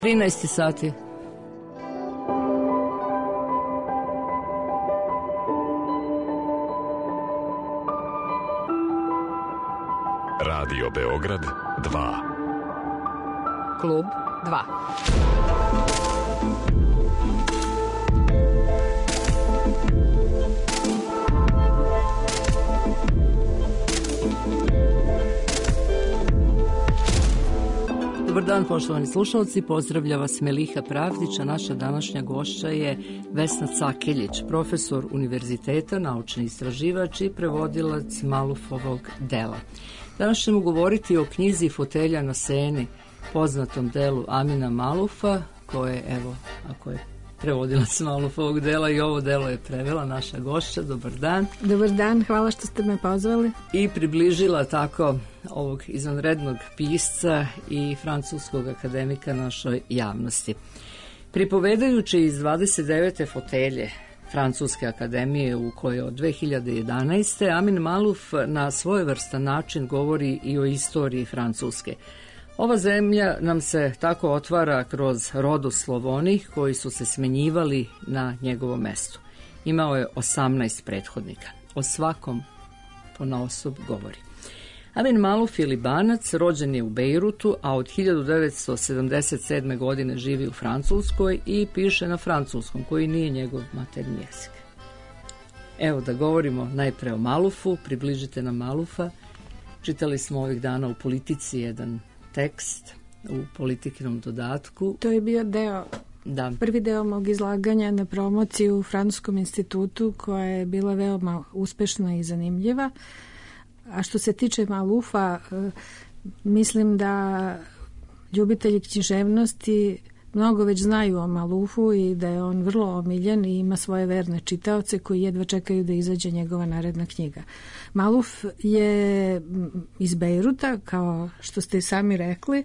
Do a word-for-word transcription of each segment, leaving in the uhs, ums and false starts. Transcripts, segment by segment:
trinaest sati. Radio Beograd dva. Klub dva. Dobar dan, poštovani slušalci, pozdravlja vas Meliha Pravdić, a naša današnja gošća je Vesna Cakeljić, profesor univerziteta, naučni istraživač i prevodilac Malufovog dela. Danas ćemo govoriti o knjizi Fotelja na Seni, poznatom delu Amina Malufa, koje, evo, ako je prevodilac Malufovog dela, i ovo delo je prevela naša gošća. Dobar dan. Dobar dan, hvala što ste me pozvali. I približila tako ovog izvanrednog pisca i francuskog akademika našoj javnosti. Pripovedajući iz dvadeset devete fotelje Francuske akademije, u kojoj od dve hiljade jedanaeste. Amin Maluf na svojevrstan način govori i o istoriji Francuske. Ova zemlja nam se tako otvara kroz rodoslov onih koji su se smenjivali na njegovom mestu. Imao je osamnaest prethodnika. O svakom ponaosob govori. Amin Maluf je Libanac, rođen je u Bejrutu, a od hiljadu devetsto sedamdeset sedme. godine živi u Francuskoj i piše na francuskom, koji nije njegov maternji jezik. Evo da govorimo najpre o Malufu, približite nam Malufa. Čitali smo ovih dana u Politici jedan tekst u Politikinom dodatku. To je bio deo, da. prvi deo mog izlaganja na promociju u Francuskom institutu, koja je bila veoma uspešna i zanimljiva. A što se tiče Malufa, mislim da ljubitelji književnosti mnogo već znaju o Malufu i da je on vrlo omiljen i ima svoje verne čitaoce koji jedva čekaju da izađe njegova naredna knjiga. Maluf je iz Bejruta, kao što ste sami rekli.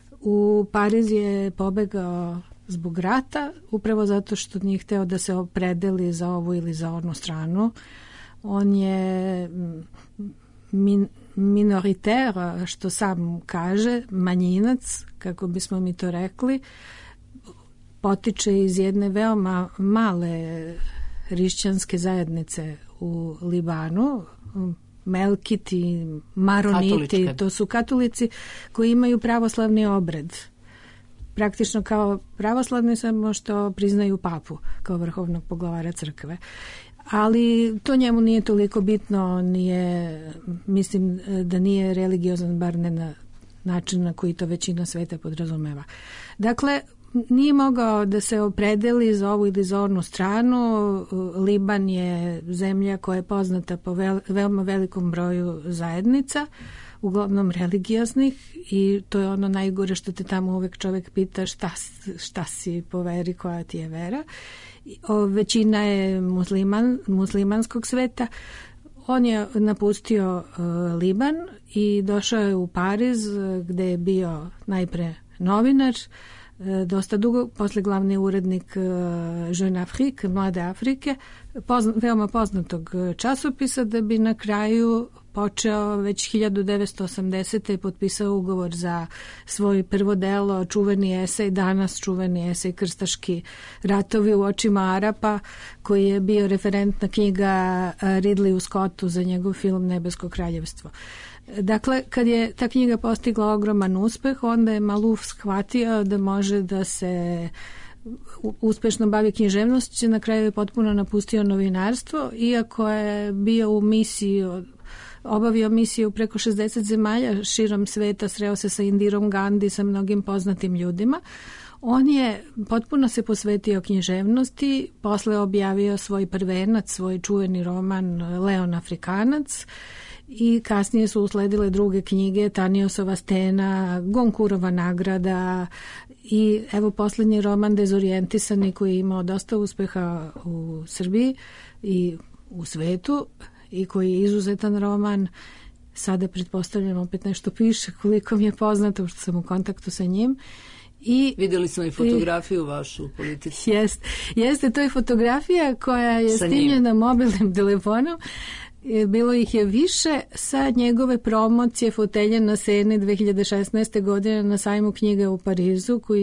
U Pariz je pobegao zbog rata, upravo zato što nije hteo da se opredeli za ovu ili za onu stranu. On je min, minoriter, što sam kaže, manjinac, kako bismo mi to rekli, potiče iz jedne veoma male hrišćanske zajednice u Libanu, Melkiti, Maroniti, katoličke. To su katolici koji imaju pravoslavni obred. Praktično kao pravoslavni, samo što priznaju papu kao vrhovnog poglavara crkve. Ali to njemu nije toliko bitno, nije, mislim da nije religiozan, bar ne na način na koji to većina sveta podrazumeva. Dakle, nije mogao da se opredeli za ovu ili za onu stranu. Liban je zemlja koja je poznata po vel, veoma velikom broju zajednica, uglavnom religioznih, i to je ono najgore što te tamo uvek čovek pita šta, šta si po veri, koja ti je vera. O, većina je musliman, muslimanskog sveta. On je napustio uh, Liban i došao je u Pariz, gde je bio najpre novinar, uh, dosta dugo, posle glavni urednik uh, Jeune Afrique, Mlade Afrike, pozna, veoma poznatog časopisa, da bi na kraju počeo već hiljadu devetsto osamdesete. potpisao ugovor za svoj prvo delo, čuveni esej, danas čuveni esej Krstaški ratovi u očima Arapa, koji je bio referentna knjiga Ridleyu Scottu za njegov film Nebesko kraljevstvo. Dakle, kad je ta knjiga postigla ogroman uspeh, onda je Maluf shvatio da može da se uspešno bavi književnošću. Na kraju je potpuno napustio novinarstvo, iako je bio u misiji od obavio misiju preko šezdeset zemalja širom sveta, sreo se sa Indirom Gandhi, sa mnogim poznatim ljudima. On je potpuno se posvetio književnosti, posle objavio svoj prvenac, svoj čuveni roman Leon Afrikanac, i kasnije su usledile druge knjige, Taniosova stena, Gonkurova nagrada i evo poslednji roman Dezorijentisani, koji je imao dosta uspeha u Srbiji i u svetu i koji je izuzetan roman. Sada pretpostavljam opet nešto piše, koliko mi je poznato, što sam u kontaktu sa njim. I vidjeli smo i fotografiju i, vašu u Politici. Jest, jeste, to je fotografija koja je snimljena mobilnim telefonom. Bilo ih je više sa njegove promocije Fotelja na Seni dve hiljade šesnaeste. godine na sajmu knjiga u Parizu, koji je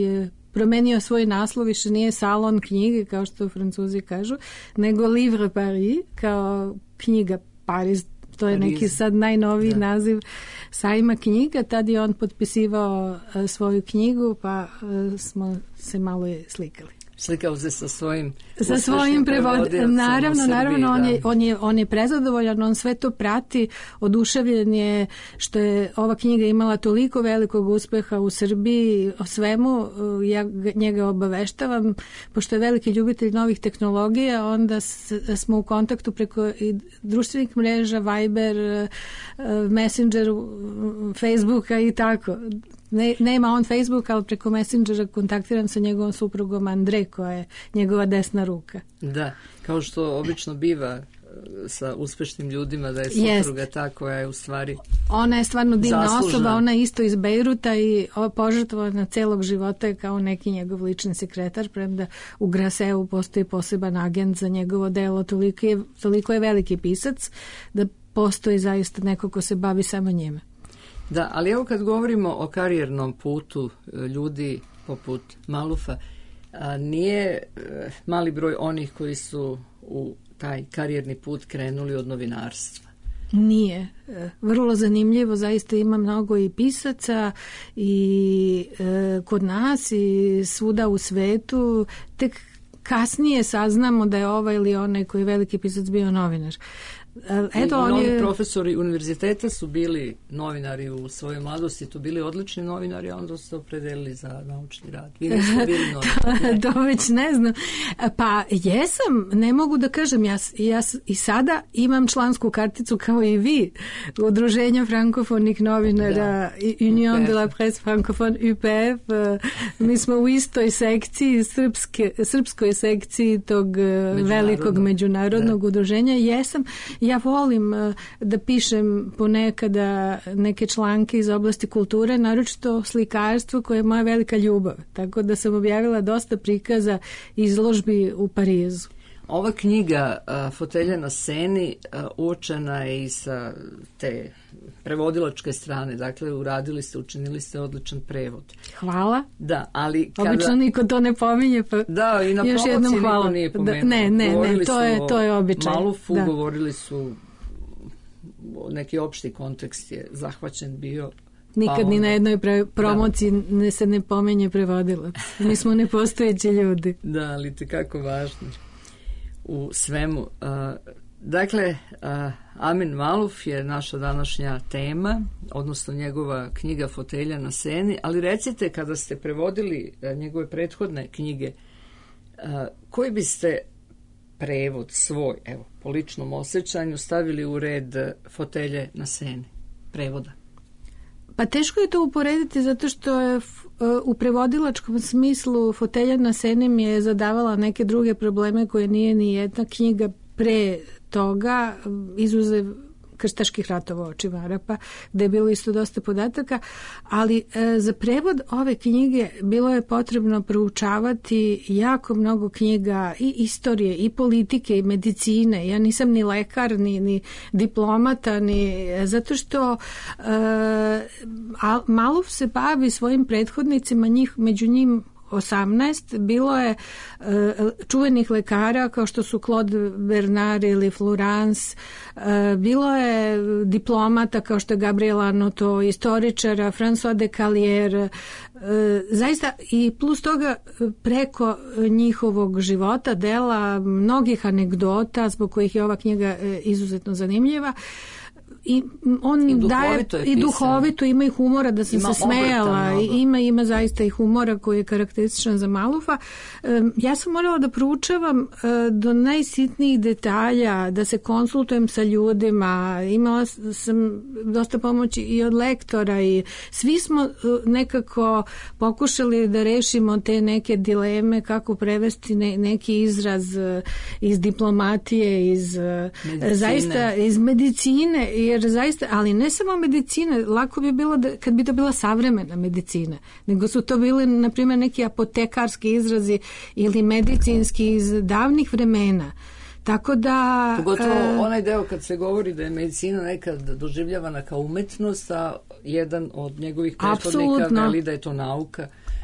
promenio svoj naslov, više nije salon knjige, kao što Francuzi kažu, nego Livre Paris, kao knjiga Paris. To je neki sad najnoviji da. naziv sajma knjiga. Tad je on potpisivao svoju knjigu, pa smo se malo slikali. Slikao se sa svojim sa svojim prevodilcem. Naravno, Srbiji, naravno on, je, on, je, on je prezadovoljan, on sve to prati, oduševljen je što je ova knjiga imala toliko velikog uspeha u Srbiji, o svemu, ja njega obaveštavam, pošto je veliki ljubitelj novih tehnologija, onda smo u kontaktu preko i društvenih mreža, Viber, Messenger, Facebooka i tako. Ne, nema on Facebook, ali preko Messengera kontaktiram sa njegovom suprugom Andre, koja je njegova desna ruka. Da, kao što obično biva sa uspešnim ljudima, da je supruga Jest. ta koja je u stvari ona je stvarno divna zaslužna. osoba, ona je isto iz Bejruta i požrtvovana celog života je kao neki njegov lični sekretar, premda u Graseu postoji poseban agent za njegovo delo, toliko je, toliko je veliki pisac da postoji zaista neko ko se bavi samo njime. Da, ali evo kad govorimo o karijernom putu ljudi poput Malufa, a nije mali broj onih koji su u taj karijerni put krenuli od novinarstva. Nije. Vrlo zanimljivo, zaista ima mnogo i pisaca i e, kod nas i svuda u svetu. Tek kasnije saznamo da je ovaj ili onaj koji je veliki pisac bio novinar. Eto, I mnogi je... profesori univerziteta su bili novinari u svojoj mladosti, tu bili odlični novinari, a onda su se opredelili za naučni rad. Vi niste bili novinari. to, to već ne znam. Pa jesam, ne mogu da kažem, ja, ja i sada imam člansku karticu kao i vi, Udruženja frankofonih novinara, Union de la Presse francophone, U P F. Mi smo u istoj sekciji, srpske, srpskoj sekciji tog velikog međunarodnog da. udruženja. Jesam. Ja volim da pišem ponekada neke članke iz oblasti kulture, naročito slikarstvo koje je moja velika ljubav. Tako da sam objavila dosta prikaza izložbi u Parizu. Ova knjiga Fotelja na seni uočena je i sa te prevodilačke strane. Dakle, uradili ste, učinili ste odličan prevod. Hvala. Da, ali kada... Obično niko to ne pominje, pa da, i na još jednom hvala. Niko nije pomenuo. Da, ne, ne, govorili ne, to je, to je običaj. Malufu, da. govorili su neki opšti kontekst je zahvaćen bio. Nikad pa ni onda... na jednoj pre- promociji da. ne se ne pomenje prevodilac. Mi smo nepostojeći ljudi. Da, ali tekako važni u svemu. Uh, dakle, uh, Amin Maluf je naša današnja tema, odnosno njegova knjiga Fotelja na seni, ali recite, kada ste prevodili uh, njegove prethodne knjige, uh, koji biste prevod svoj, evo, po ličnom osjećanju, stavili u red Fotelje na seni, prevoda? Pa teško je to uporediti zato što je u prevodilačkom smislu Fotelja na seni mi je zadavala neke druge probleme koje nije ni jedna knjiga pre toga, izuzev krstaških ratova oči Varapa, gde je bilo isto dosta podataka, ali e, za prevod ove knjige bilo je potrebno proučavati jako mnogo knjiga i istorije, i politike, i medicine. Ja nisam ni lekar, ni, ni diplomata, ni, zato što e, Maluf se bavi svojim prethodnicima, njih, među njim osamnaest, bilo je uh, čuvenih lekara kao što su Claude Bernard ili Florence, uh, bilo je diplomata kao što je Gabriel Arnault, istoričara, François de Calier, uh, zaista i plus toga preko njihovog života, dela, mnogih anegdota zbog kojih je ova knjiga uh, izuzetno zanimljiva. I on I daje i duhovito, ima i humora, da sam ima se smejala, i ima ima zaista i humora koji je karakterističan za Malufa. Ja sam morala da proučavam do najsitnijih detalja, da se konsultujem sa ljudima, imala sam dosta pomoći i od lektora i svi smo nekako pokušali da rešimo te neke dileme kako prevesti ne, neki izraz iz diplomatije, iz medicine. zaista iz medicine, jer zaista, ali ne samo medicine, lako bi bilo da, kad bi to bila savremena medicina, nego su to bili, na primjer, neki apotekarski izrazi ili medicinski iz davnih vremena. Tako da... Pogotovo e, onaj deo kad se govori da je medicina nekad doživljavana kao umetnost, a jedan od njegovih prethodnika veli da je to nauka.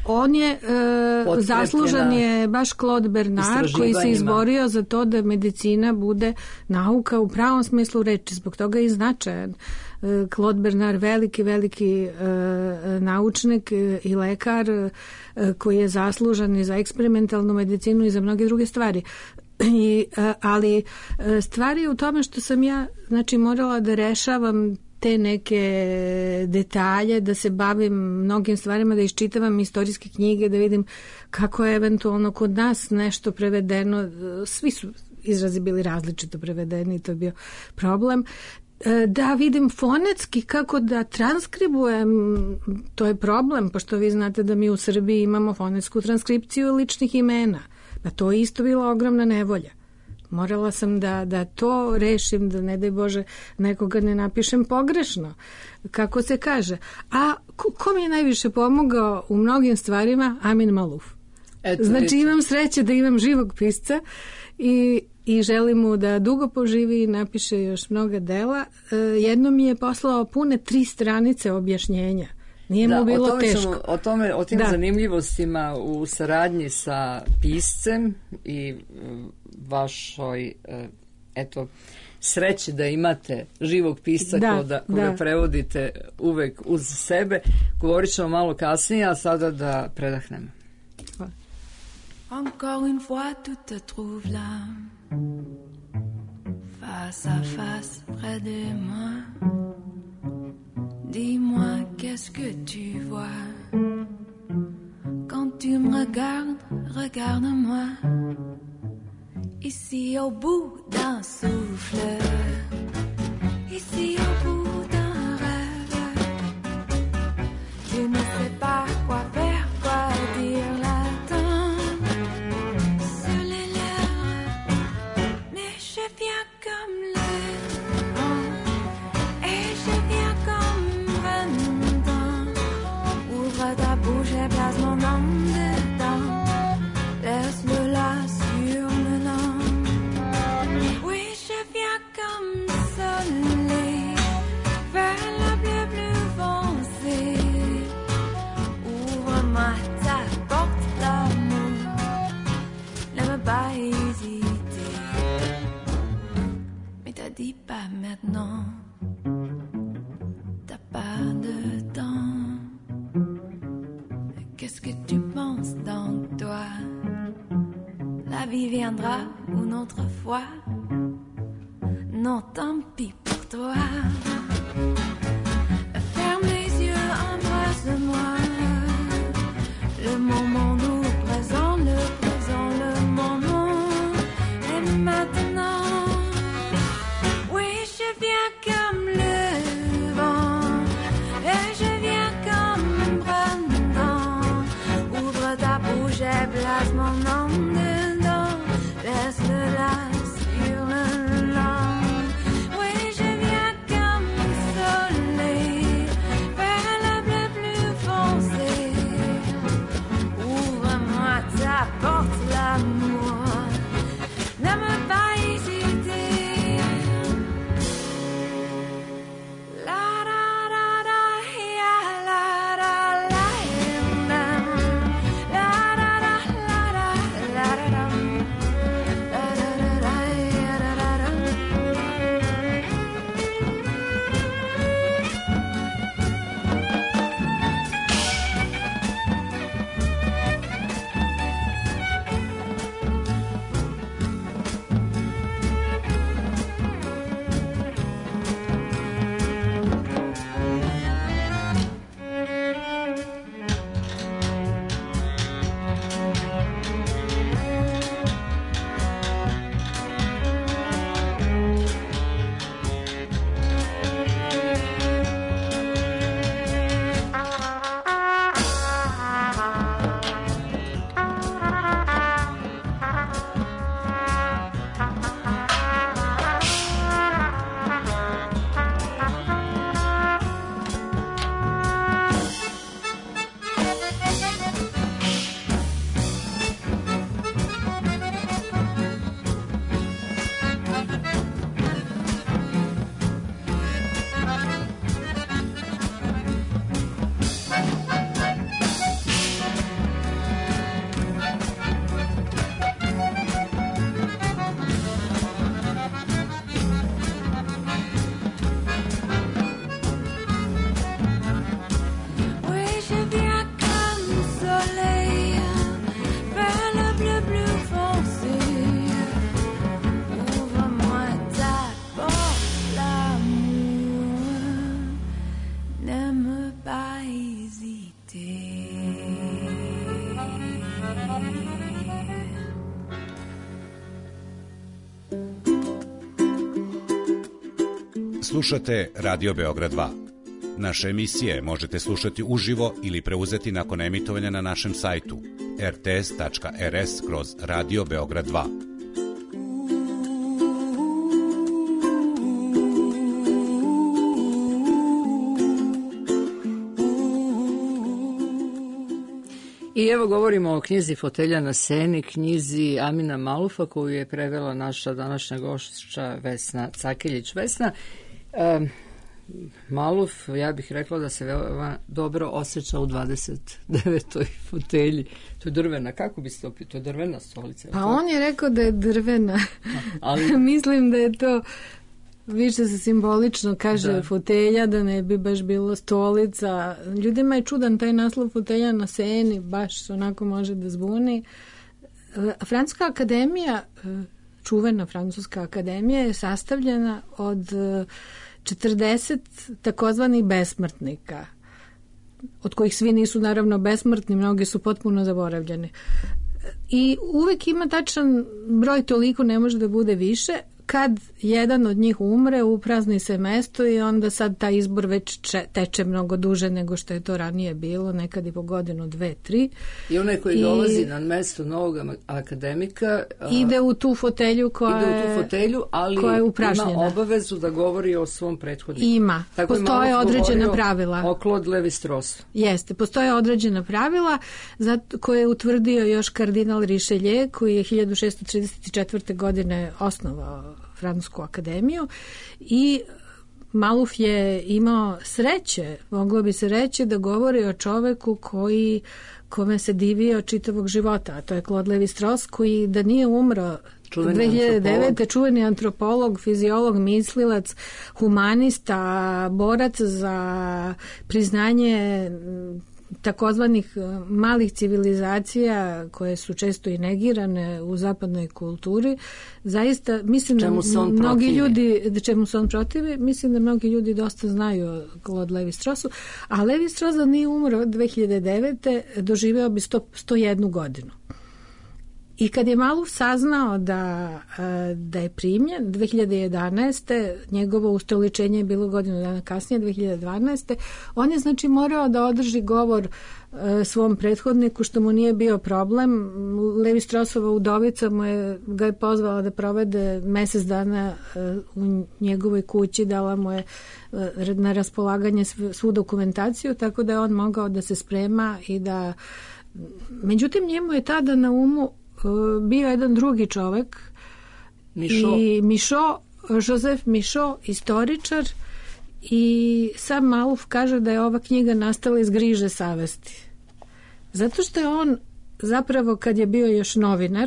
On je, e, zaslužan je baš Claude Bernard koji se izborio za to da medicina bude nauka u pravom smislu reči, zbog toga je i značajan. E, Claude Bernard, veliki, veliki e, naučnik i lekar e, koji je zaslužan i za eksperimentalnu medicinu i za mnoge druge stvari. I, ali stvari je u tome što sam ja znači morala da rešavam te neke detalje, da se bavim mnogim stvarima, da iščitavam istorijske knjige, da vidim kako je eventualno kod nas nešto prevedeno. Svi su izrazi bili različito prevedeni, to je bio problem. Da vidim fonetski kako da transkribujem, to je problem, pošto vi znate da mi u Srbiji imamo fonetsku transkripciju ličnih imena. Pa to je isto bila ogromna nevolja. Morala sam da, da to rešim, da ne daj Bože nekoga ne napišem pogrešno, kako se kaže. A ko, ko mi je najviše pomogao u mnogim stvarima? Amin Maluf. Eto, znači eto. Imam sreće da imam živog pisca i, i želim mu da dugo poživi i napiše još mnoga dela. E, jedno mi je poslao pune tri stranice objašnjenja. Nije da, mu bilo o teško. Ćemo, o, tome, o tim da. zanimljivostima u saradnji sa piscem i vašoj eto, sreći da imate živog pisca da, koga, koga da. prevodite uvek uz sebe. Govorit ćemo malo kasnije, a sada da predahnemo. Encore une fois tout te trouve là, face à face près de moi. Dis-moi, qu'est-ce que tu vois quand tu me regardes, regarde-moi. Ici au bout d'un souffle, ici au bout d'un rêve, je ne sais pas quoi faire, quoi dire là-dedans sur les lèvres, mais je viens comme le vent et je viens comme ta bouche et place mon nom dedans. Laisse-le là sur le nom. Oui, je viens comme soleil vers la bleue plus foncée. Ouvre-moi ta porte d'amour. N'aime pas hésiter. Mais t'as dit pas maintenant. T'as pas de temps. Qu'est-ce que tu penses dans toi? La vie viendra une autre fois. Non, tant pis pour toi. Ferme les yeux, embrasse-moi. Le moment nous présent, le présent, le moment. Et maintenant, oui, je viens comme le vent. Et je viens comme printemps. Ta bouche et place mon nom dedans. Laisse-le là sur le long. Oui, je viens comme soleil vers la bleue plus foncée. Ouvre-moi ta porte, l'amour. N'aime pas hésiter. La la la la ya la la la. La la la la Slušate Radio Beograd dva. Naše emisije možete slušati uživo ili preuzeti nakon emitovanja na našem sajtu er te es tačka er es kroz Radio Beograd dva. I evo govorimo o knjizi Fotelja na seni, knjizi Amina Malufa, koju je prevela naša današnja gošća Vesna Cakeljić. Vesna, um, Maluf, ja bih rekla da se veoma dobro osjeća u dvadeset devetoj fotelji. To je drvena, kako bi se opet, to je drvena stolica. Pa on je rekao da je drvena. Ali... Mislim da je to više se simbolično kaže da. Fotelja, da ne bi baš bilo stolica. Ljudima je čudan taj naslov Fotelja na seni, baš onako može da zbuni. Francuska akademija, čuvena Francuska akademija je sastavljena od četrdeset takozvanih besmrtnika, od kojih svi nisu naravno besmrtni, mnogi su potpuno zaboravljeni. I uvek ima tačan broj, toliko ne može da bude više. Kad jedan od njih umre, uprazni se mesto i onda sad taj izbor već če, teče mnogo duže nego što je to ranije bilo, nekad i po godinu, dve, tri. I onaj koji I, dolazi na mesto novog akademika ide u tu fotelju koja ide u tu fotelju, ali koja je ima obavezu da govori o svom prethodniku. Ima. Tako postoje određena pravila. O Claude Lévi-Strauss. Jeste, postoje određena pravila zato koje je utvrdio još kardinal Richelieu, koji je hiljadu šessto trideset četvrte godine osnovao Francusku akademiju i Maluf je imao sreće, moglo bi se reći da govori o čoveku koji, kome se divio čitavog života, a to je Claude Lévi-Strauss, koji da nije umro čuveni dve hiljade devete. Antropolog. Čuveni antropolog, fiziolog, mislilac, humanista, borac za priznanje takozvanih malih civilizacija koje su često i negirane u zapadnoj kulturi. Zaista, mislim da mnogi protivi. ljudi, čemu se on protivi, mislim da mnogi ljudi dosta znaju o Claude Lévi-Straussu, a Lévi-Strauss da nije umro dve hiljade devete. doživeo bi sto, sto jednu godinu. I kad je Maluf saznao da, da je primljen dve hiljade jedanaeste. njegovo ustoličenje je bilo godinu dana kasnije, dve hiljade dvanaeste. on je znači morao da održi govor svom prethodniku, što mu nije bio problem. Lévi-Straussova udovica mu je, ga je pozvala da provede mesec dana u njegovoj kući, dala mu je na raspolaganje svu dokumentaciju, tako da je on mogao da se sprema i da... Međutim, njemu je tada na umu bio jedan drugi čovek, Michaud. i Michaud, Joseph Michaud, istoričar, i sam Maluf kaže da je ova knjiga nastala iz griže savesti. Zato što je on zapravo, kad je bio još novinar,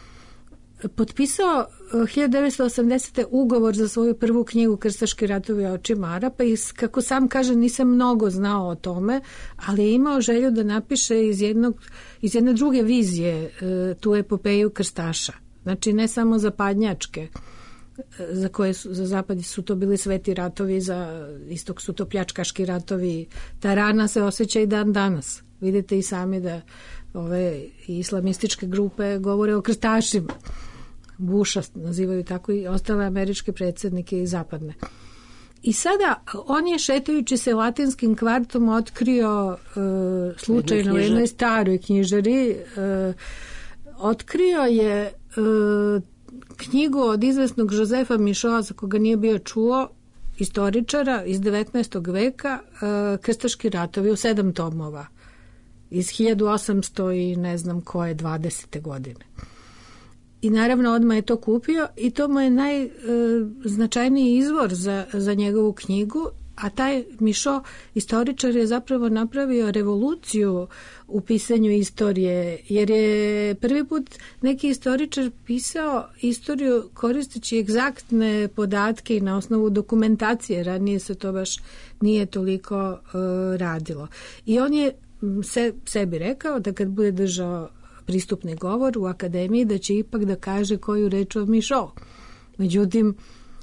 potpisao hiljadu devetsto osamdesete. ugovor za svoju prvu knjigu Krstaški ratovi očima Arapa i kako sam kaže nisam mnogo znao o tome, ali je imao želju da napiše iz, jednog, iz jedne druge vizije tu epopeju krstaša. Znači ne samo zapadnjačke, za koje su, za zapad su to bili sveti ratovi, za istok su to pljačkaški ratovi. Ta rana se osjeća i dan danas. Vidite i sami da ove islamističke grupe govore o krstašima. Busha nazivaju tako i ostale američke predsjednike i zapadne. I sada on je šetajući se latinskim kvartom otkrio uh, slučajno u jednoj staroj knjižari uh, otkrio je uh, knjigu od izvesnog Josefa Michaуда, za koga nije bio čuo, istoričara iz devetnaestog veka, uh, Krstaški ratovi u sedam tomova iz hiljadu osamsto i ne znam koje dvadesete godine. I naravno odmah je to kupio i to mu je najznačajniji izvor za, za njegovu knjigu, a taj Michaud, istoričar, je zapravo napravio revoluciju u pisanju istorije, jer je prvi put neki istoričar pisao istoriju koristeći egzaktne podatke i na osnovu dokumentacije. Ranije se to baš nije toliko uh, radilo. I on je se, sebi rekao da kad bude držao pristupni govor u akademiji da će ipak da kaže koju reč o Michaud. Međutim,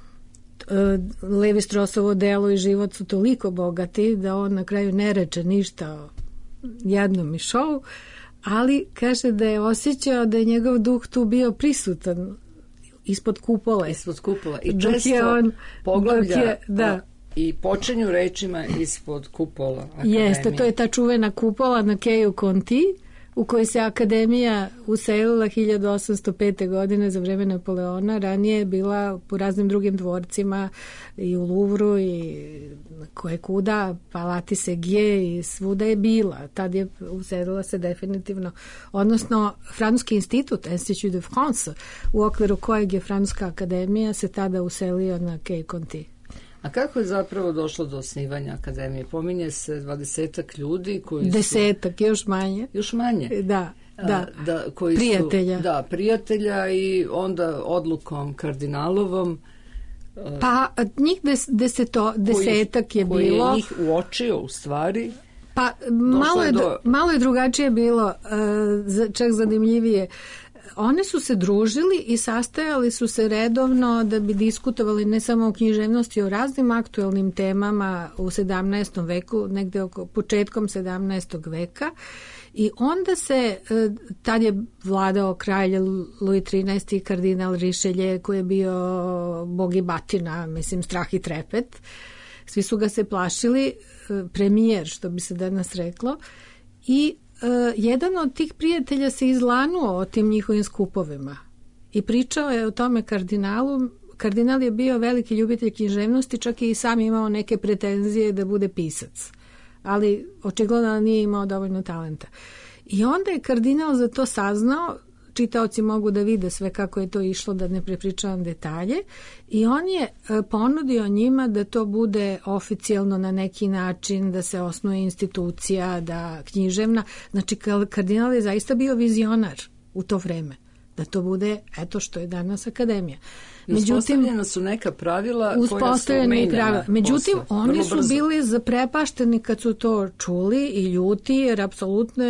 Lévi-Straussovo delo i život su toliko bogati da on na kraju ne reče ništa o jednom Michaudu, ali kaže da je osjećao da je njegov duh tu bio prisutan ispod kupola. Ispod kupola. I dok često je on, poglavlja dok je, da. a, i počinju rečima ispod kupola akademije. Jeste, to je ta čuvena kupola na Keju Conti, u kojoj se akademija uselila hiljadu osamsto pete. godine za vreme Napoleona. Ranije je bila po raznim drugim dvorcima i u Luvru i koje kuda, Palati Segije i svuda je bila. Tad je uselila se definitivno. Odnosno, Francuski institut, Institut de France, u okviru kojeg je Francuska akademija, se tada uselio na Kej Conti. A kako je zapravo došlo do osnivanja akademije? Pominje se dvadesetak ljudi koji su... Desetak, još manje. Još manje? Da, da. A, da koji prijatelja. Su, da, prijatelja i onda odlukom kardinalovom... Pa njih des, deseto, desetak je koji bilo... Koji je njih uočio u stvari... Pa malo je, do... malo je drugačije bilo, uh, čak zanimljivije. One su se družili i sastajali su se redovno da bi diskutovali ne samo o književnosti, o raznim aktuelnim temama u sedamnaestom veku, negde oko početkom sedamnaestog veka. I onda se, tad je vladao kralj Louis trinaesti, kardinal Richelieu, koji je bio bog i batina, mislim, strah i trepet. Svi su ga se plašili, premijer, što bi se danas reklo, i Uh, jedan od tih prijatelja se izlanuo o tim njihovim skupovima i pričao je o tome kardinalu. Kardinal je bio veliki ljubitelj književnosti, čak i sam imao neke pretenzije da bude pisac, ali očigledno nije imao dovoljno talenta. I onda je kardinal za to saznao, čitaoci mogu da vide sve kako je to išlo, da ne prepričavam detalje, i on je ponudio njima da to bude oficijalno na neki način, da se osnuje institucija, da književna, znači kardinal je zaista bio vizionar u to vreme, da to bude eto što je danas akademija. Međutim, uspostavljena su neka pravila koja su menjana. Međutim, posle, oni su brzo. bili zaprepašteni kad su to čuli i ljuti, jer apsolutno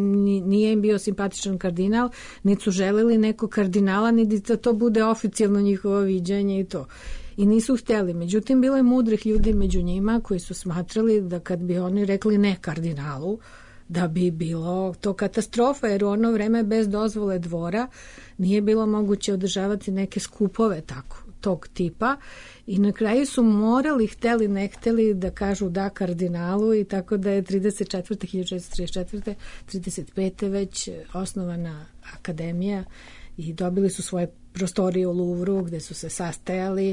nije im bio simpatičan kardinal, niti su želeli neko kardinala, niti da to bude oficijalno njihovo viđenje i to. I nisu htjeli. Međutim, bilo je mudrih ljudi među njima koji su smatrali da kad bi oni rekli ne kardinalu, da bi bilo to katastrofa, jer u ono vreme bez dozvole dvora nije bilo moguće održavati neke skupove tako, tog tipa, i na kraju su morali, hteli, ne hteli, da kažu da kardinalu, i tako da je trideset četvrte. hiljadu šesto trideset četvrte. trideset pete. već osnovana akademija i dobili su svoje prostorije u Luvru gde su se sastajali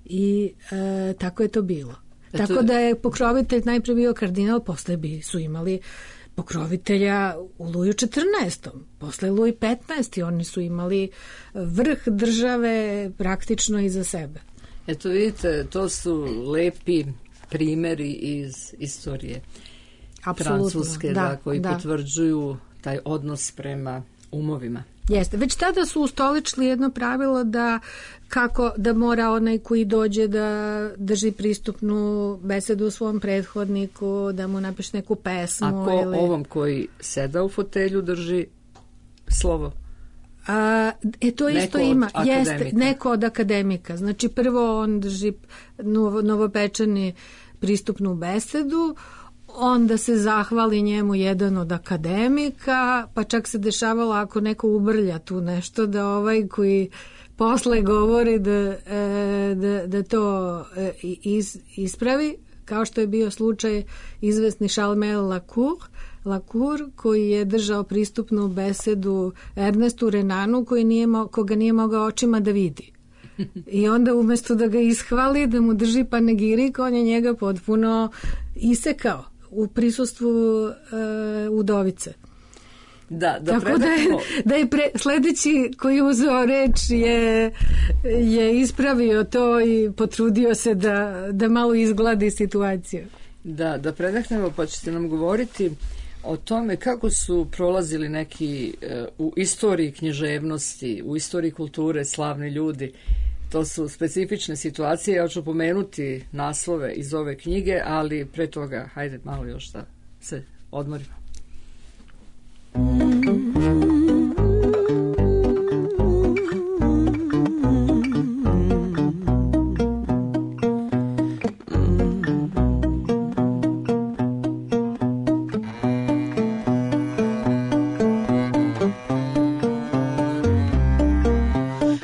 i e, tako je to bilo. Eto, tako da je pokrovitelj najprije bio kardinal, posle bi su imali pokrovitelja u Luju četrnaestom. Posle Luj petnaesti. Oni su imali vrh države praktično iza sebe. Eto vidite, to su lepi primeri iz istorije Apsolutno, Francuske, da, da, koji da. potvrđuju taj odnos prema umovima. Jeste. Već tada su ustoličili jedno pravilo da kako da mora onaj koji dođe da drži pristupnu besedu u svom prethodniku, da mu napiše neku pesmu. Ako ili... ovom koji seda u fotelju drži slovo? A, e to neko isto ima. Jeste, neko od akademika. Znači prvo on drži novo, novopečeni pristupnu besedu, onda se zahvali njemu jedan od akademika, pa čak se dešavalo ako neko ubrlja tu nešto, da ovaj koji posle govori da, da, da to is, ispravi, kao što je bio slučaj izvesni Charles Lacour, Lacour, koji je držao pristupnu besedu Ernestu Renanu, koji nije, koga nije mogao očima da vidi. I onda umesto da ga ishvali, da mu drži panegirik, on je njega potpuno isekao u prisustvu uh, udovice. Da, da Tako da je, da je pre, sledeći koji uzeo reč je, je ispravio to i potrudio se da, da malo izgladi situaciju. Da, da predahnemo, pa ćete nam govoriti o tome kako su prolazili neki uh, u istoriji književnosti, u istoriji kulture slavni ljudi. To su specifične situacije, ja ću pomenuti naslove iz ove knjige, ali pre toga, hajde malo još da se odmorimo.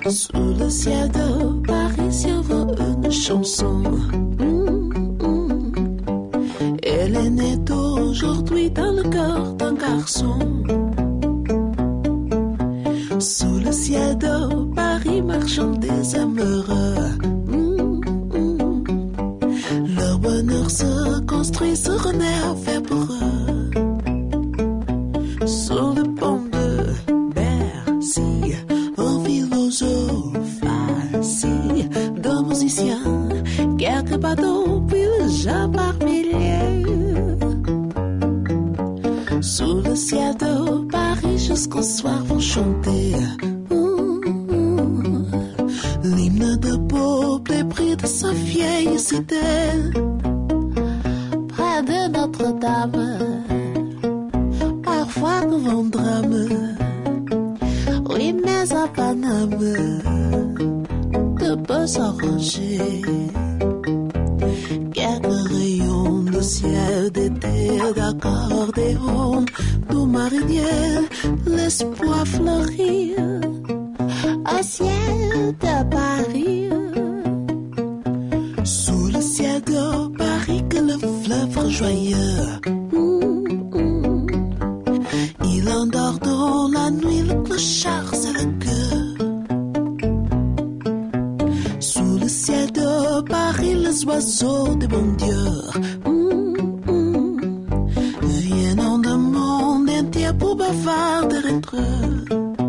Sous le ciel de Paris survole une chanson. Mmh, mmh. Elle est née d'aujourd'hui dans le cœur d'un garçon. Sous le ciel de Paris marchent des amoureux. Mmh, mmh. Leur bonheur se construit, se renaît fait pour eux. Sur le pont de Bercy, un philosophe assis, deux musiciens, quelques bateaux, puis le gens par milliers. Sous le ciel de Paris, jusqu'au soir vont chanter mmh, l'hymne de peuple épris de sa vieille cité. Près de Notre-Dame, parfois nous vont drame. Oui, mais à Paname, de peut s'arranger. Quelques rayons de ciel d'été d'accordéon, d'eau marinière, l'espoir fleurir. Au ciel de Paris, sous le ciel de Paris que le fleuve rejoigneux. Il endort dans la nuit le clochard et le cœur. Sous le ciel de Paris, les oiseaux de bon Dieu mmh, mmh, viennent en de monde entier pour bavarder entre eux.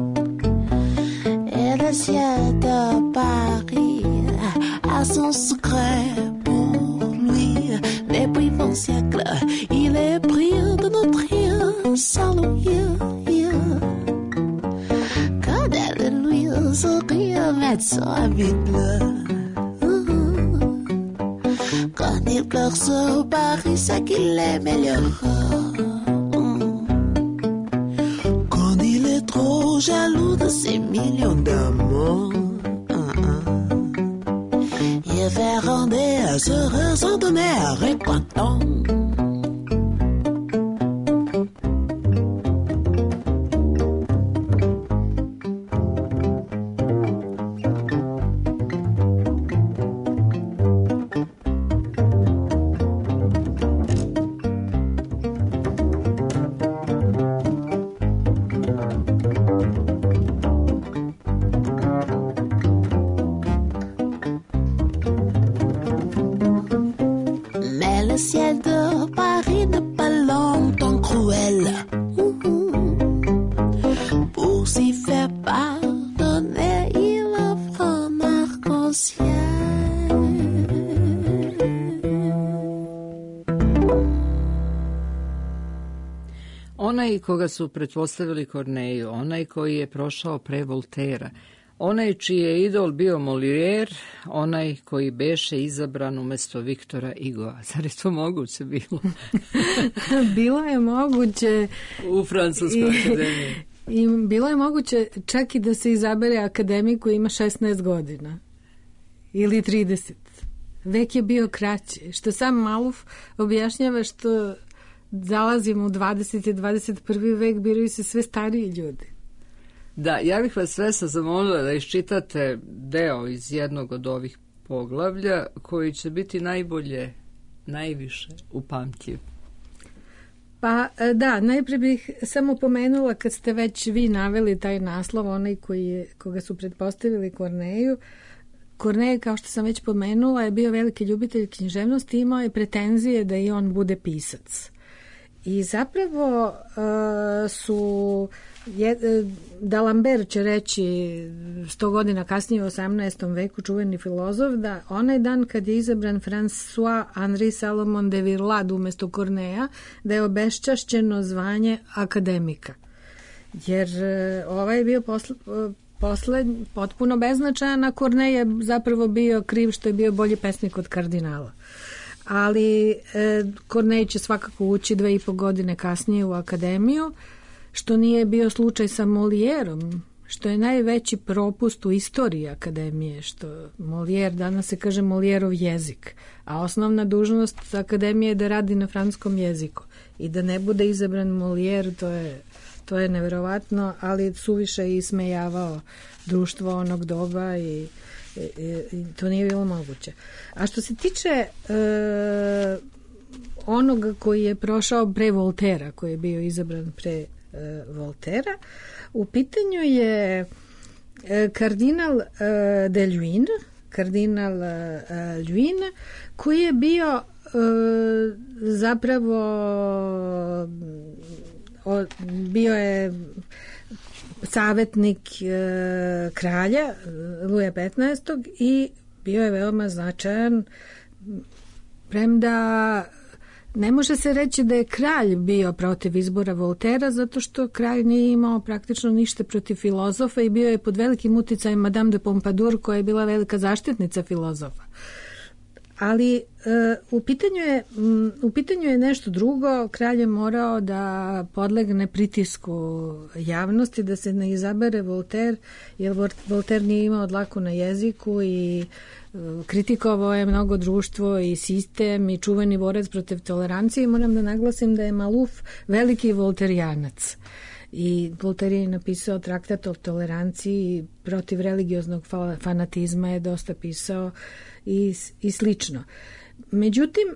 Et le ciel de Paris a son secret pour lui. Depuis vingt siècles, il est pris de notre rien sans l'ouïe. Quand elle lui sourit avec son habit bleu. Quand il pleure sur Paris, c'est qu'il est meilleur. Quand il est trop jaloux de ses millions d'amour, il fait rendre à se raisonner avec content. Le ciel de Paris n'est pas longtemps cruel. Pour s'y faire pardonner, il offre un arc-en-ciel. Onaj koga su pretpostavili Korneju, onaj koji je prošao pre Voltera, onaj čiji je idol bio Molière, onaj koji beše izabran umesto Viktora Hugoa. Zar je to moguće bilo? Bilo je moguće. U Francuskoj akademiji. I bilo je moguće čak i da se izabere akademik koji ima šesnaest godina. Ili trideset. Vek je bio kraći. Što sam Maluf objašnjava što zalazimo u dvadeseti i dvadeset prvi vek, biraju se sve stariji ljudi. Da, ja bih vas sve sad zamolila da iščitate deo iz jednog od ovih poglavlja koji će biti najbolje, najviše upamtljiv. Pa da, najprije bih samo pomenula kad ste već vi naveli taj naslov, onaj koji je, koga su pretpostavili Korneju. Korneje, kao što sam već pomenula, je bio veliki ljubitelj književnosti i imao je pretenzije da i on bude pisac. I zapravo uh, su je, D'Alembert će reći sto godina kasnije u osamnaestom veku, čuveni filozof, da onaj dan kad je izabran François Henri Salomon de Virlade umesto Korneja, da je obeščašćeno zvanje akademika. Jer ovaj je bio posle, posled, potpuno beznačajan, a Kornej je zapravo bio kriv što je bio bolji pesnik od kardinala. Ali e, Kornej će svakako ući dve i po godine kasnije u akademiju, što nije bio slučaj sa Molièrom, što je najveći propust u istoriji akademije, što Molière, danas se kaže Molièrov jezik, a osnovna dužnost akademije je da radi na francuskom jeziku i da ne bude izabran Molière, to je, To je neverovatno, ali suviše i smejavao društvo onog doba i, i, i to nije bilo moguće. A što se tiče e, onoga koji je prošao pre Voltera, koji je bio izabran pre e, Voltera, u pitanju je e, kardinal e, de Luynes, kardinal e, Luynes, koji je bio e, zapravo o, bio je savjetnik e, kralja Luja petnaestog i bio je veoma značajan, premda ne može se reći da je kralj bio protiv izbora Voltera, zato što kralj nije imao praktično ništa protiv filozofa i bio je pod velikim uticajem Madame de Pompadour, koja je bila velika zaštitnica filozofa. Ali e, u pitanju je m, u pitanju je nešto drugo. Kralj je morao da podlegne pritisku javnosti, da se ne izabere Volter, jer Volter nije imao dlaku na jeziku i e, kritikovao je mnogo društvo i sistem i čuveni borac protiv tolerancije. I moram da naglasim da je Maluf veliki volterijanac. I Voltaire je napisao traktat o toleranciji, protiv religioznog fanatizma je dosta pisao i, i slično. Međutim,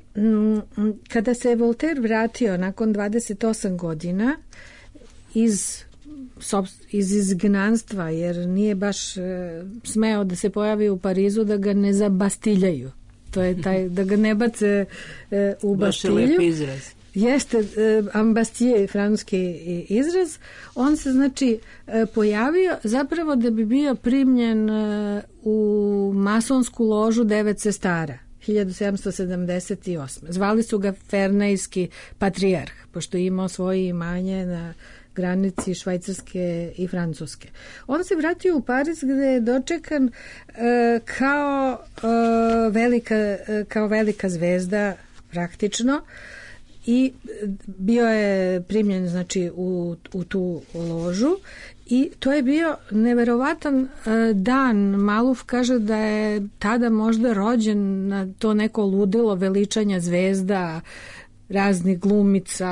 kada se Voltaire vratio nakon dvadeset osam godina iz, iz izgnanstva, jer nije baš e, smeo da se pojavi u Parizu, da ga ne zabastiljaju. To je taj, da ga ne bace e, u Bastilju. Baš je lep izraz. Jeste e, ambastije, francuski izraz. On se znači e, pojavio zapravo da bi bio primljen e, u masonsku ložu devet sestara hiljadu sedamsto sedamdeset osme. Zvali su ga Fernejski patrijarh, pošto je imao svoje imanje na granici Švajcarske i Francuske. On se vratio u Pariz gde je dočekan e, kao, e, velika, e, kao velika zvezda praktično. I bio je primljen znači u, u tu ložu i to je bio neverovatan dan. Maluf kaže da je tada možda rođen na to neko ludilo veličanja zvezda, raznih glumica,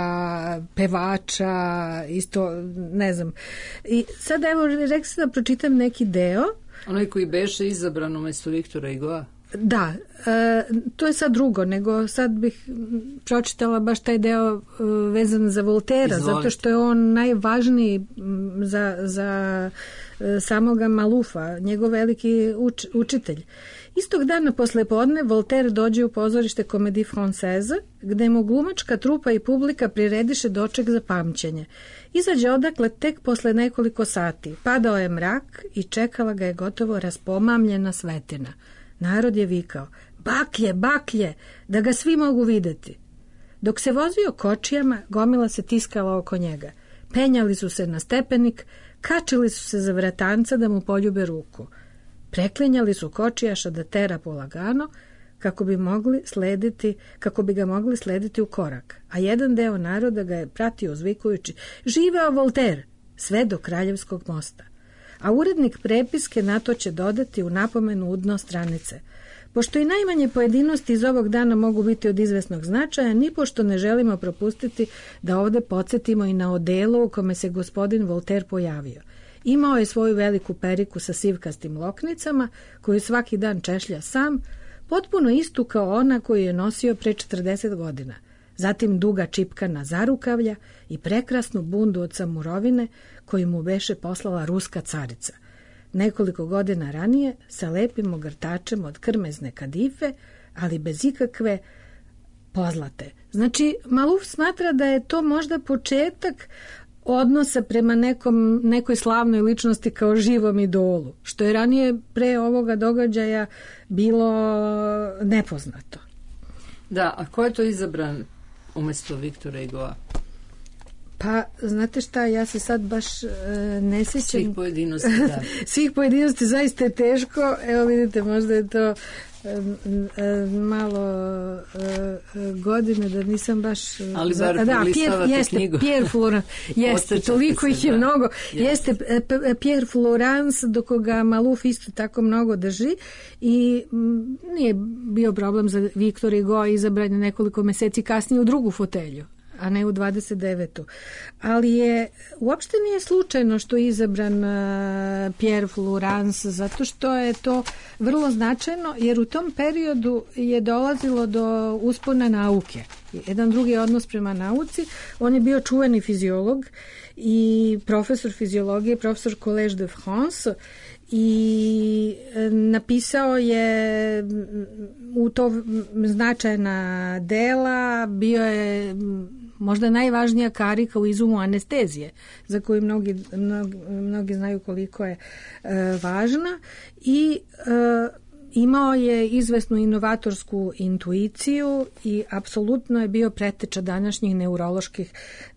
pevača, isto, ne znam. I sad evo rekla se da pročitam neki deo. Onaj koji beše izabran umesto Viktora Hugoa. Da, e, to je sad drugo, nego sad bih pročitala baš taj deo e, vezan za Voltera, Izvolite. Zato što je on najvažniji za, za e, samoga Malufa, njegov veliki uč, učitelj. Istog dana posle podne Voltaire dođe u pozorište Comédie Française, gde mu glumačka trupa i publika prirediše doček za pamćenje. Izađe odakle tek posle nekoliko sati. Padao je mrak i čekala ga je gotovo raspomamljena svetina. Narod je vikao, baklje, baklje, da ga svi mogu videti. Dok se vozio kočijama, gomila se tiskala oko njega. Penjali su se na stepenik, kačili su se za vratanca da mu poljube ruku. Preklinjali su kočijaša da tera polagano, kako bi mogli slediti, kako bi ga mogli slediti u korak. A jedan deo naroda ga je pratio uzvikujući, živeo Voltaire, sve do Kraljevskog mosta. A urednik prepiske na to će dodati u napomenu u dno stranice. Pošto i najmanje pojedinosti iz ovog dana mogu biti od izvesnog značaja, ni pošto ne želimo propustiti da ovde podsjetimo i na odelu u kome se gospodin Voltaire pojavio. Imao je svoju veliku periku sa sivkastim loknicama, koju svaki dan češlja sam, potpuno istu kao ona koju je nosio pre četrdeset godina. Zatim duga čipkana zarukavlja i prekrasnu bundu od samurovine koju mu beše poslala ruska carica. Nekoliko godina ranije sa lepim ogrtačem od krmezne kadife, ali bez ikakve pozlate. Znači, Maluf smatra da je to možda početak odnosa prema nekom, nekoj slavnoj ličnosti kao živom idolu, što je ranije pre ovoga događaja bilo nepoznato. Da, a ko je to izabran umesto Viktora Hugoa? Pa, znate šta, ja se sad baš e, ne sjećam. Svih pojedinosti, da. Svih pojedinosti zaista je teško. Evo vidite, možda je to e, e, malo e, godine da nisam baš... Ali bar prelistavate jeste, knjigu. Pierre Florence, jeste, toliko ih je da. mnogo. Jeste, jeste Pierre Florence, do koga Maluf isto tako mnogo drži i m, nije bio problem za Viktora Hugoa izabranje nekoliko meseci kasnije u drugu fotelju. a ne u dvadeset devetu. Ali je, uopšte nije slučajno što je izabran uh, Pierre Flourens, zato što je to vrlo značajno, jer u tom periodu je dolazilo do uspona nauke. Jedan drugi odnos prema nauci. On je bio čuveni fiziolog i profesor fiziologije, profesor Collège de France, i napisao je u to značajna dela, bio je možda najvažnija karika u izumu anestezije, za koju mnogi, mnogi, mnogi znaju koliko je e, važna, i e, imao je izvesnu inovatorsku intuiciju i apsolutno je bio preteča današnjih neuroloških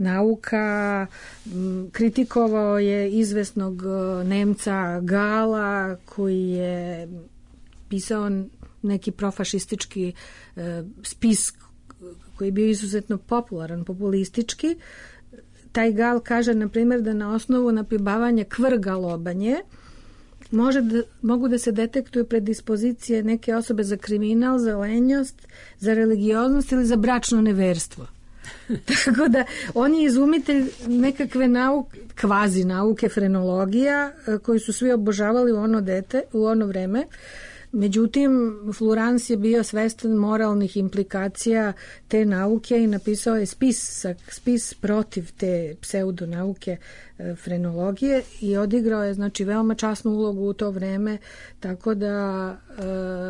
nauka. Kritikovao je izvesnog Nemca Gala, koji je pisao neki profašistički e, spis koji je bio izuzetno popularan, populistički. Taj Gal kaže, na primjer, da na osnovu napibavanja kvrga lobanje Može da, mogu da se detektuju predispozicije neke osobe za kriminal, za lenjost, za religioznost ili za bračno neverstvo. Tako da on je izumitelj nekakve nauke, kvazi nauke, frenologija, koju su svi obožavali u ono dete, u ono vreme. Međutim, Flourens je bio svestan moralnih implikacija te nauke i napisao je spis, spis protiv te pseudonauke e, frenologije i odigrao je, znači, veoma časnu ulogu u to vreme, tako da e,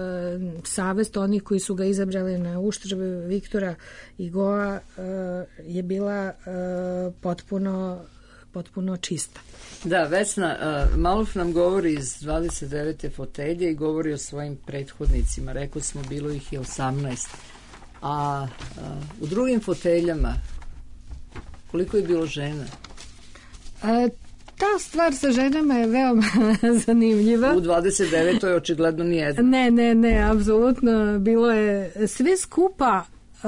savest onih koji su ga izabrali na uštrb Viktora Hugoa e, je bila e, potpuno, potpuno čista. Da, Vesna, uh, Maluf nam govori iz dvadeset devete fotelje i govori o svojim prethodnicima. Rekli smo, bilo ih je osamnaest. A uh, u drugim foteljama koliko je bilo žena? A, ta stvar sa ženama je veoma zanimljiva. U dvadeset devetoj je očigledno nijedna. Ne, ne, ne, apsolutno. Bilo je sve skupa uh,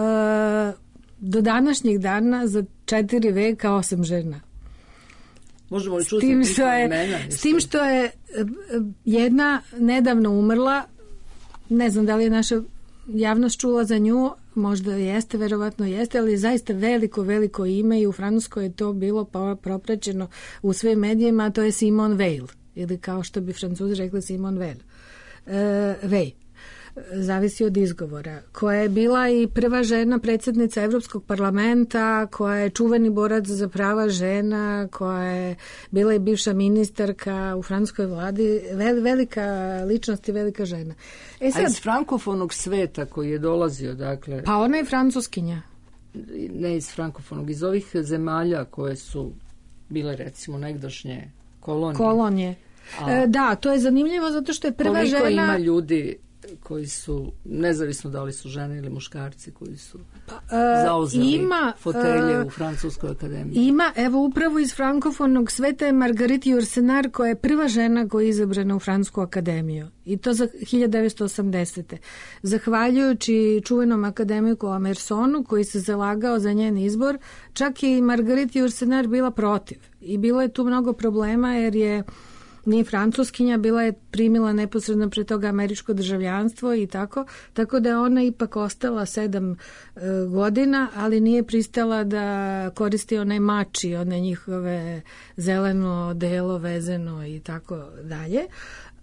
do današnjih dana za četiri veka osam žena. Možemo li čuti imena? S tim što je jedna nedavno umrla, ne znam da li je naša javnost čula za nju, možda jeste, verovatno jeste, ali je zaista veliko, veliko ime i u Francuskoj je to bilo propraćeno u svim medijima, a to je Simone Veil, ili kao što bi Francuzi rekli Simone Veil. E, Veil. Zavisi od izgovora, koja je bila i prva žena predsjednica Evropskog parlamenta, koja je čuveni borac za prava žena, koja je bila i bivša ministarka u francuskoj vladi, vel, velika ličnost i velika žena. E sad, a iz frankofonog sveta koji je dolazio, dakle... Pa ona je francuskinja. Ne iz frankofonog, iz ovih zemalja koje su bile, recimo, negdašnje kolonije. Kolonije. A, e, da, to je zanimljivo zato što je prva koliko žena... Koliko ima ljudi koji su, nezavisno da li su žene ili muškarci, koji su pa, uh, zauzeli ima, fotelje uh, u Francuskoj akademiji? Ima, evo upravo iz frankofonog sveta je Marguerite Yourcenar, koja je prva žena koja je izabrana u Francusku akademiju. I to za hiljadu devetsto osamdesete. Zahvaljujući čuvenom akademiku Emersonu, koji se zalagao za njen izbor, čak i Marguerite Yourcenar bila protiv. I bilo je tu mnogo problema jer je nije francuskinja, bila je primila neposredno pre toga američko državljanstvo i tako, tako da je ona ipak ostala sedam e, godina, ali nije pristala da koristi onaj mači, one njihove zeleno delo vezeno i tako dalje. E,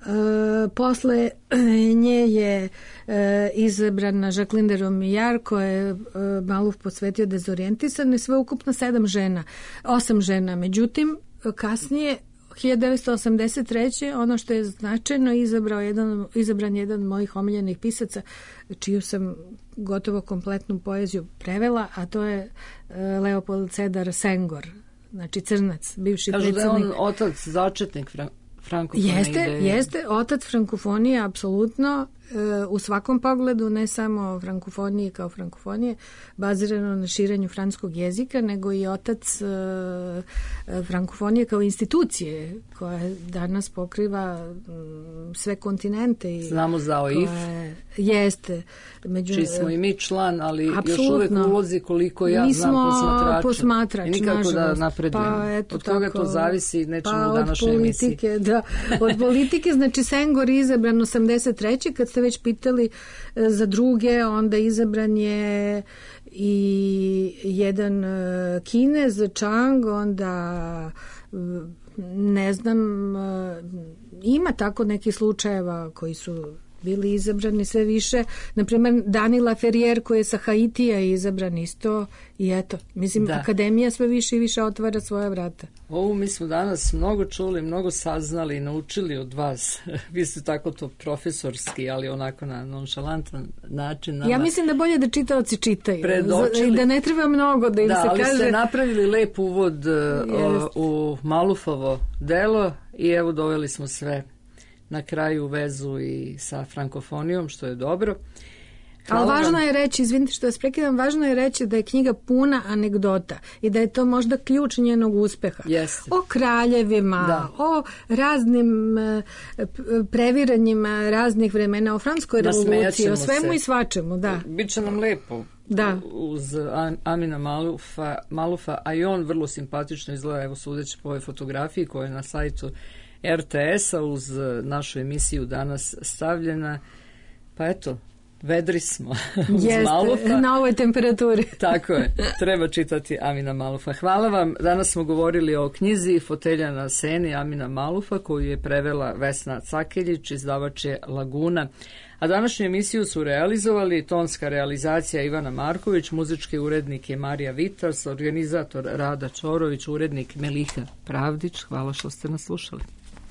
posle nje je e, izabrana Jacqueline de Romillard, koja je e, Maluf posvetio Dezorijentisane, sve ukupno sedam žena, osam žena. Međutim, kasnije hiljadu devetsto osamdeset treće ono što je značajno izabrao jedan, izabran jedan od mojih omiljenih pisaca, čiju sam gotovo kompletnu poeziju prevela, a to je Leopold Sedar Senghor, znači Crnac, bivši Kažu predsjednik. Kažu da je on otac, začetnik fra, frankofonije jeste, ideje. Jeste, otac frankofonije, apsolutno, u svakom pogledu, ne samo frankofonije kao frankofonije, bazirano na širenju francuskog jezika, nego i otac uh, frankofonije kao institucije koja danas pokriva um, sve kontinente. I znamo za O I F. Jeste. Među, čiji smo i mi član, ali apsolutno. Još uvek ulozi koliko ja mi znam posmatrača. posmatrač. I nikako nažalost. Da napredujemo. Pa, eto, od toga tako, to zavisi, nećemo pa, u današnjoj politike, emisiji. Da, od politike, znači Senghor je izabran osamdeset treće kad ste ste već pitali e, za druge, onda izabran je i jedan e, Kinez, Chang, onda e, ne znam, e, ima tako neki slučajeva koji su bili izabrani sve više. Naprimer, Danila Ferrier koji je sa Haitija izabran isto i eto, mislim, da. Akademija sve više i više otvara svoja vrata. Ovo mi smo danas mnogo čuli, mnogo saznali i naučili od vas. Vi ste tako to profesorski, ali onako na nonšalantan način. Nama ja mislim da bolje da čitaoci čitaju. Predočili. Da ne treba mnogo da im da, se kaže. Da, ali ste napravili lep uvod uh, u Malufovo delo i evo doveli smo sve na kraju vezu i sa frankofonijom, što je dobro. Hvala. Ali važno je reći, izvinite što vas prekidam, važno je reći da je knjiga puna anegdota i da je to možda ključ njenog uspeha. Jeste. O kraljevima, da. O raznim previranjima raznih vremena, o francuskoj revoluciji, o svemu se. I svačemu. Da. Biće nam lepo. Da. Uz Amina Malufa, Malufa, a i on vrlo simpatično izgleda, evo sudeći po ovoj fotografiji koja je na sajtu er te es-a uz našu emisiju danas stavljena. Pa eto, vedri smo uz Jeste, Malufa. Na ovoj temperaturi. Tako je, treba čitati Amina Malufa. Hvala vam, danas smo govorili o knjizi Fotelja na seni Amina Malufa koju je prevela Vesna Cakeljić, izdavač je Laguna. A današnju emisiju su realizovali tonska realizacija Ivana Marković, muzički urednik je Marija Vitas, organizator Rada Čorović, urednik Meliha Pravdić. Hvala što ste nas slušali.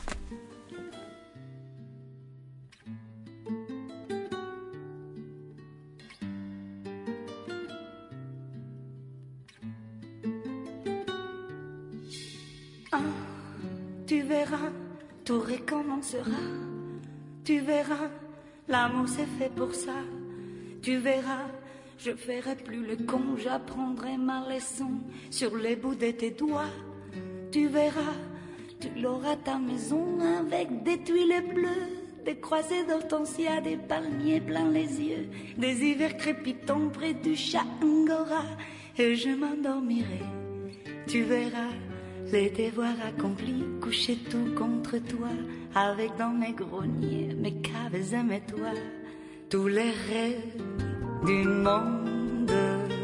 Ah, tu verras, tout recommencera. Tu verras, l'amour c'est fait pour ça. Tu verras, je ferai plus le con, j'apprendrai ma leçon sur les bouts de tes doigts. Tu verras, tu l'auras ta maison avec des tuiles bleues, des croisées d'hortensia, des palmiers plein les yeux, des hivers crépitants près du chat Angora. Et je m'endormirai, tu verras, les devoirs accomplis, coucher tout contre toi, avec dans mes greniers, mes caves et mes toits, tous les rêves du monde.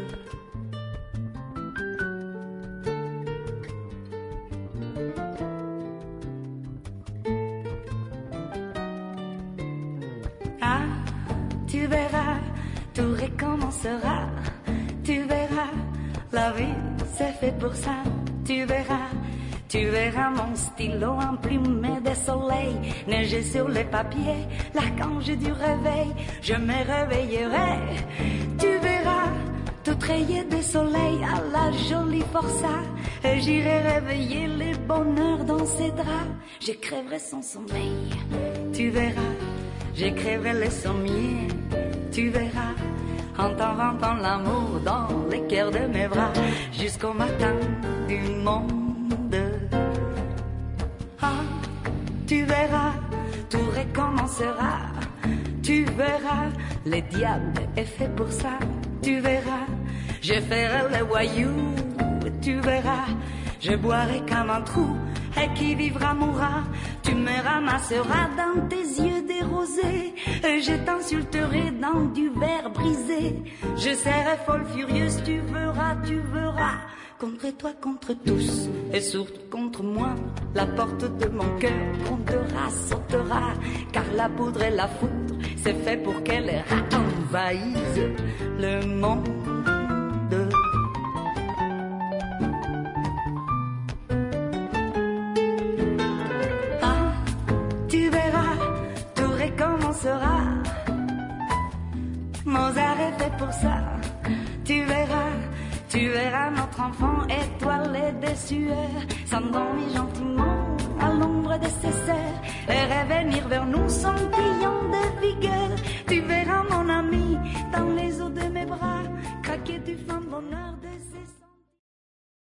Ah, tu verras, tout recommencera, tu verras, la vie c'est fait pour ça. Tu verras, tu verras mon stylo emplumé de soleil, neiger sur les papiers, l'archange du réveil, je me réveillerai. Tu verras, tout rayé de soleil à la jolie forçat, et j'irai réveiller les bonheurs dans ses draps. J'écrirai son sommeil, tu verras, j'écrirai les sommiers, tu verras, en t'inventant l'amour dans les cœurs de mes bras, jusqu'au matin du monde. Ah, tu verras, tout recommencera. Tu verras, le diable est fait pour ça. Tu verras, je ferai le voyou. Tu verras, je boirai comme un trou. Et qui vivra mourra. Tu me ramasseras dans tes yeux des rosés. Et je t'insulterai dans du verre brisé. Je serai folle furieuse, tu verras, tu verras. Contre toi, contre tous, et surtout contre moi, la porte de mon cœur grondera, sautera, car la poudre et la foudre, c'est fait pour qu'elle envahisse le monde. Ah, tu verras, tout recommencera. Mozart est fait pour ça, tu verras. Tu verras notre enfant étoilé de sueur, s'endormir gentiment à l'ombre de ses sœurs et revenir vers nous scintillant de vigueur. Tu verras mon ami dans les eaux de mes bras craquer du fin bonheur de ses